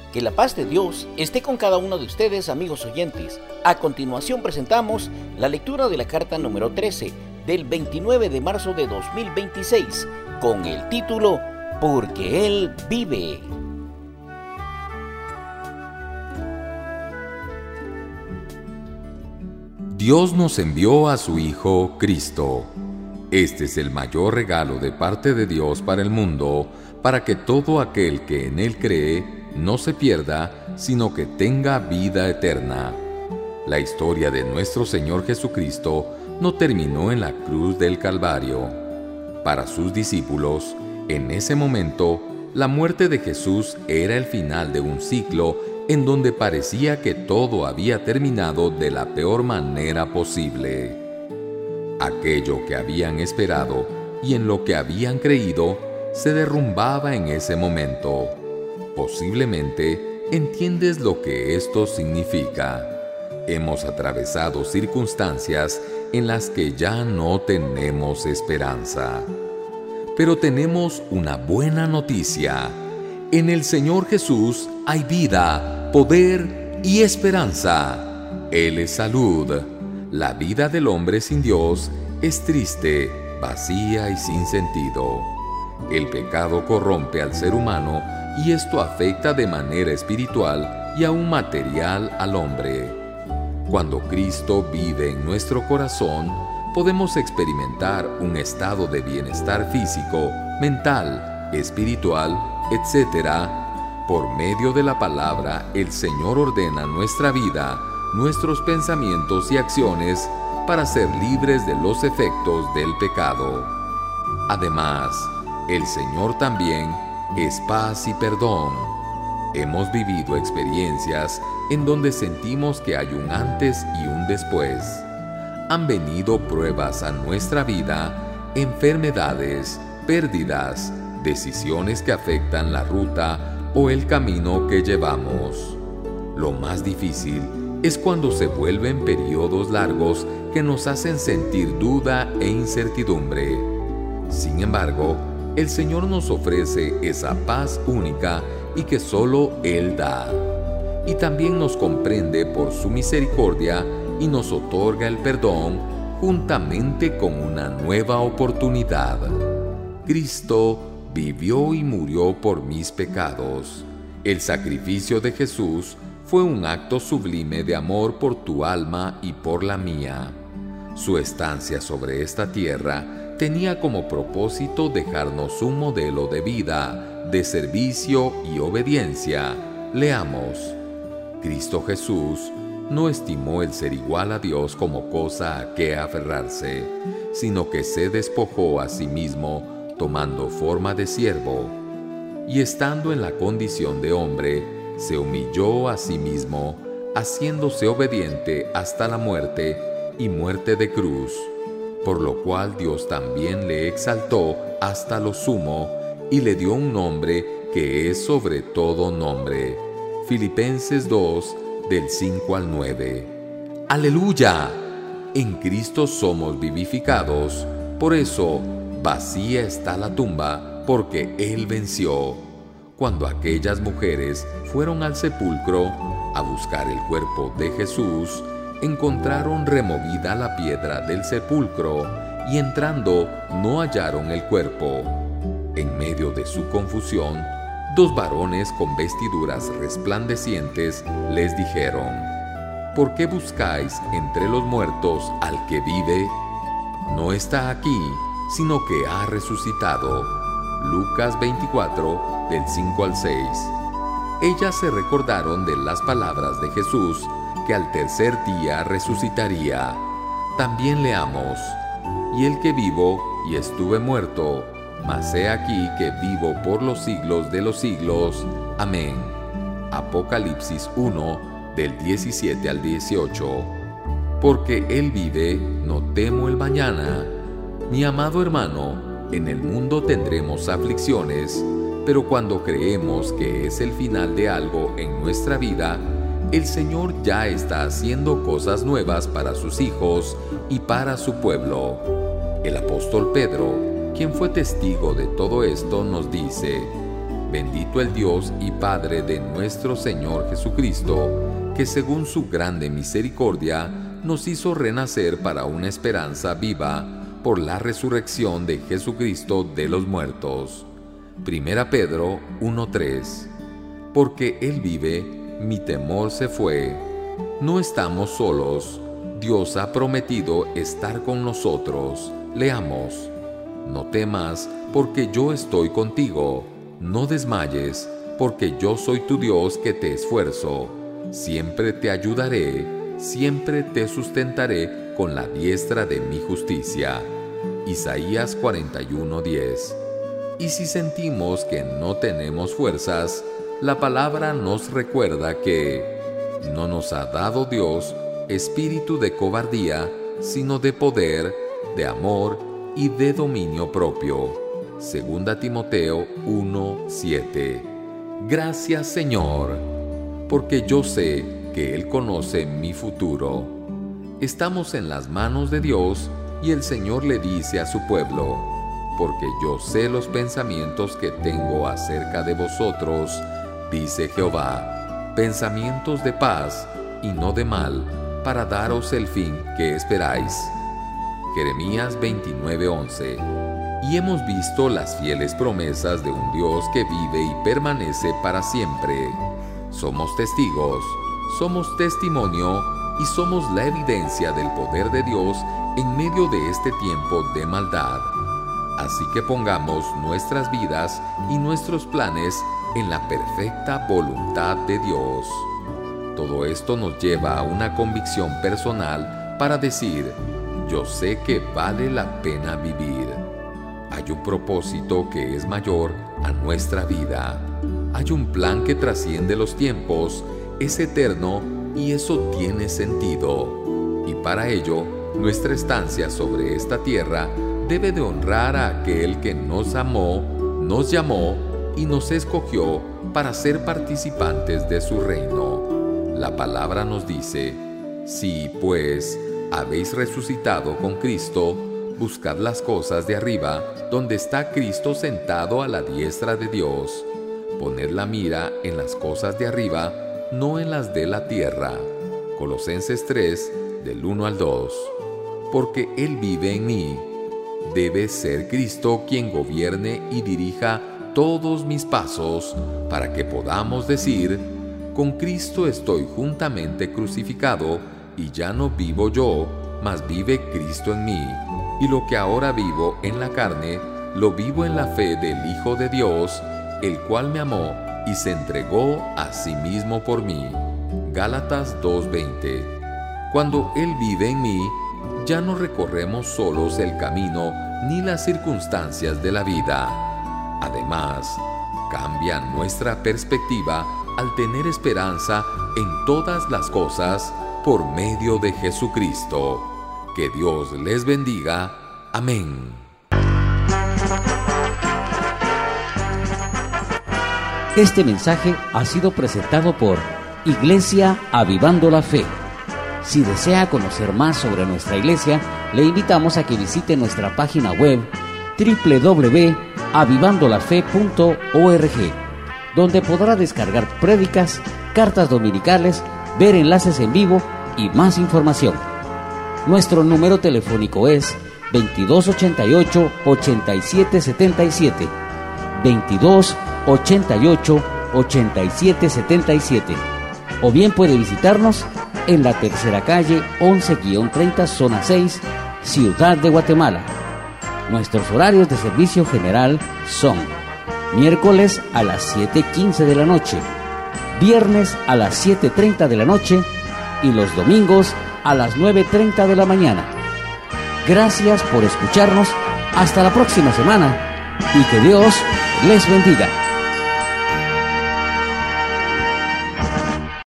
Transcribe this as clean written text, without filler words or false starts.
Que la paz de Dios esté con cada uno de ustedes, amigos oyentes. A continuación presentamos la lectura de la carta número 13 del 29 de marzo de 2026 con el título Porque Él vive. Dios nos envió a su Hijo Cristo. Este es el mayor regalo de parte de Dios para el mundo, para que todo aquel que en Él cree no se pierda, sino que tenga vida eterna. La historia de nuestro Señor Jesucristo no terminó en la cruz del Calvario. Para sus discípulos, en ese momento, la muerte de Jesús era el final de un ciclo en donde parecía que todo había terminado de la peor manera posible. Aquello que habían esperado y en lo que habían creído se derrumbaba en ese momento. Posiblemente entiendes lo que esto significa. Hemos atravesado circunstancias en las que ya no tenemos esperanza. Pero tenemos una buena noticia. En el Señor Jesús hay vida, poder y esperanza. Él es salud. La vida del hombre sin Dios es triste, vacía y sin sentido. El pecado corrompe al ser humano y esto afecta de manera espiritual y aún material al hombre. Cuando Cristo vive en nuestro corazón, podemos experimentar un estado de bienestar físico, mental, espiritual, etc. Por medio de la palabra, el Señor ordena nuestra vida, nuestros pensamientos y acciones para ser libres de los efectos del pecado. Además, el Señor también es paz y perdón. Hemos vivido experiencias en donde sentimos que hay un antes y un después. Han venido pruebas a nuestra vida, enfermedades, pérdidas, decisiones que afectan la ruta o el camino que llevamos. Lo más difícil es cuando se vuelven periodos largos que nos hacen sentir duda e incertidumbre. Sin embargo, el Señor nos ofrece esa paz única y que solo Él da. Y también nos comprende por su misericordia y nos otorga el perdón juntamente con una nueva oportunidad. Cristo vivió y murió por mis pecados. El sacrificio de Jesús fue un acto sublime de amor por tu alma y por la mía. Su estancia sobre esta tierra tenía como propósito dejarnos un modelo de vida, de servicio y obediencia. Leamos. Cristo Jesús no estimó el ser igual a Dios como cosa a que aferrarse, sino que se despojó a sí mismo, tomando forma de siervo, y estando en la condición de hombre, se humilló a sí mismo, haciéndose obediente hasta la muerte y muerte de cruz. Por lo cual Dios también le exaltó hasta lo sumo y le dio un nombre que es sobre todo nombre. Filipenses 2, del 5 al 9. ¡Aleluya! En Cristo somos vivificados. Por eso, vacía está la tumba, porque Él venció. Cuando aquellas mujeres fueron al sepulcro a buscar el cuerpo de Jesús, encontraron removida la piedra del sepulcro y entrando no hallaron el cuerpo. En medio de su confusión, dos varones con vestiduras resplandecientes les dijeron: ¿Por qué buscáis entre los muertos al que vive? No está aquí, sino que ha resucitado. Lucas 24, del 5 al 6. Ellas se recordaron de las palabras de Jesús, que al tercer día resucitaría. También leamos: Y el que vivo y estuve muerto, mas he aquí que vivo por los siglos de los siglos. Amén. Apocalipsis 1, del 17 al 18. Porque Él vive, no temo el mañana. Mi amado hermano, en el mundo tendremos aflicciones, pero cuando creemos que es el final de algo en nuestra vida, el Señor ya está haciendo cosas nuevas para sus hijos y para su pueblo. El apóstol Pedro, quien fue testigo de todo esto, nos dice: Bendito el Dios y Padre de nuestro Señor Jesucristo, que según su grande misericordia nos hizo renacer para una esperanza viva por la resurrección de Jesucristo de los muertos. 1 Pedro 1:3. Porque Él vive, mi temor se fue. No estamos solos. Dios ha prometido estar con nosotros. Leamos. No temas, porque yo estoy contigo. No desmayes, porque yo soy tu Dios que te esfuerzo. Siempre te ayudaré, siempre te sustentaré con la diestra de mi justicia. Isaías 41:10. Y si sentimos que no tenemos fuerzas, la palabra nos recuerda que no nos ha dado Dios espíritu de cobardía, sino de poder, de amor y de dominio propio. 2 Timoteo 1:7. Gracias, Señor, porque yo sé que Él conoce mi futuro. Estamos en las manos de Dios y el Señor le dice a su pueblo: porque yo sé los pensamientos que tengo acerca de vosotros, dice Jehová, pensamientos de paz y no de mal, para daros el fin que esperáis. Jeremías 29:11. Y hemos visto las fieles promesas de un Dios que vive y permanece para siempre. Somos testigos, somos testimonio y somos la evidencia del poder de Dios en medio de este tiempo de maldad. Así que pongamos nuestras vidas y nuestros planes en la perfecta voluntad de Dios. Todo esto nos lleva a una convicción personal para decir: yo sé que vale la pena vivir. Hay un propósito que es mayor a nuestra vida. Hay un plan que trasciende los tiempos, es eterno y eso tiene sentido. Y para ello, nuestra estancia sobre esta tierra debe de honrar a aquel que nos amó, nos llamó y nos escogió para ser participantes de su reino. La palabra nos dice: si, pues, habéis resucitado con Cristo, buscad las cosas de arriba, donde está Cristo sentado a la diestra de Dios. Poned la mira en las cosas de arriba, no en las de la tierra. Colosenses 3, del 1 al 2. Porque Él vive en mí. Debe ser Cristo quien gobierne y dirija todos mis pasos, para que podamos decir: con Cristo estoy juntamente crucificado, y ya no vivo yo, mas vive Cristo en mí. Y lo que ahora vivo en la carne, lo vivo en la fe del Hijo de Dios, el cual me amó y se entregó a sí mismo por mí. Gálatas 2:20. Cuando Él vive en mí, ya no recorremos solos el camino ni las circunstancias de la vida. Además, cambia nuestra perspectiva al tener esperanza en todas las cosas por medio de Jesucristo. Que Dios les bendiga. Amén. Este mensaje ha sido presentado por Iglesia Avivando la Fe. Si desea conocer más sobre nuestra iglesia, le invitamos a que visite nuestra página web www.avivandolafe.org, donde podrá descargar prédicas, cartas dominicales, ver enlaces en vivo y más información. Nuestro número telefónico es 2288-8777, 2288-8777, o bien puede visitarnos en la tercera calle 11-30, zona 6, Ciudad de Guatemala. Nuestros horarios de servicio general son: miércoles a las 7:15 de la noche, viernes a las 7:30 de la noche y los domingos a las 9:30 de la mañana. Gracias por escucharnos. Hasta la próxima semana y que Dios les bendiga.